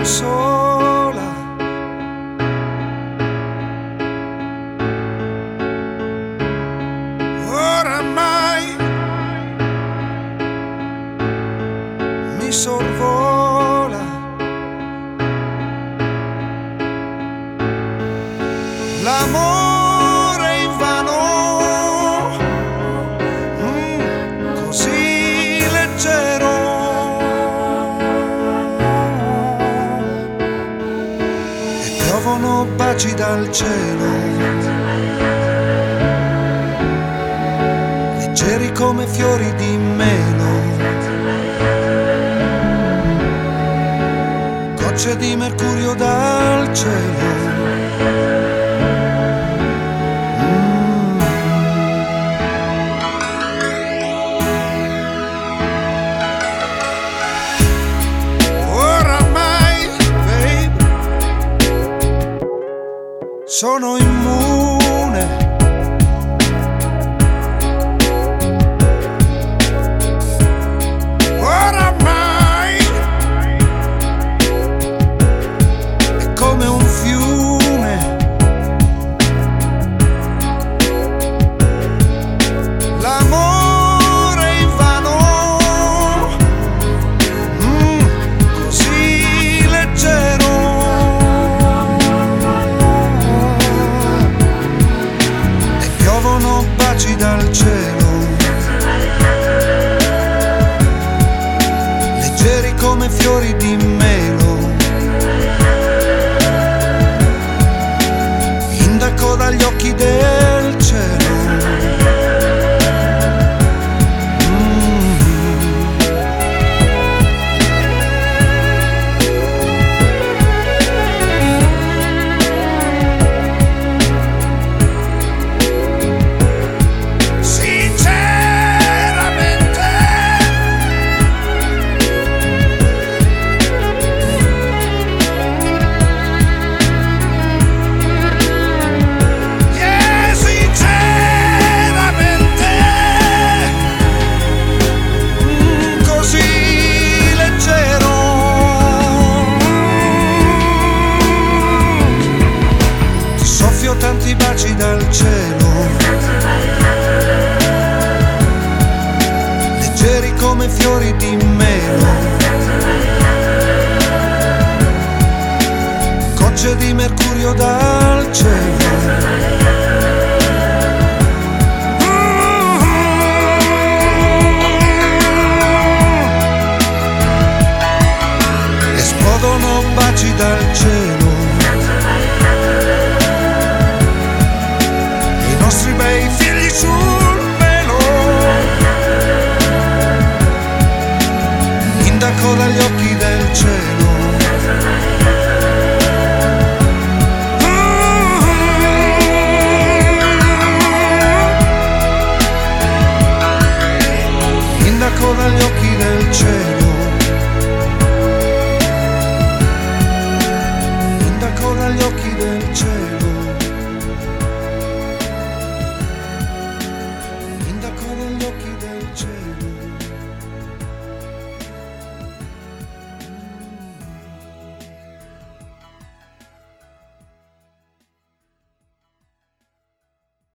sola. Oramai mi sorvola l'amore invano, così leggero. E piovono baci dal cielo, leggeri come fiori di melo, gocce di mercurio dal cielo. Oramai, babe, sono immune. Oramai è come un fiume, l'amore invano, così leggero. E piovono baci dal cielo, leggeri come fiori di melo, indaco dagli occhi del cielo. Sinceramente, yeah, sinceramente, così leggero. Ti soffio tanti baci dal cielo, leggeri come fiori di melo, gocce di mercurio dal cielo. Esplodono baci dal cielo, i nostri bei figli sul velo, indaco dagli occhi del cielo. Indaco dagli occhi del cielo, indaco dagli occhi del cielo.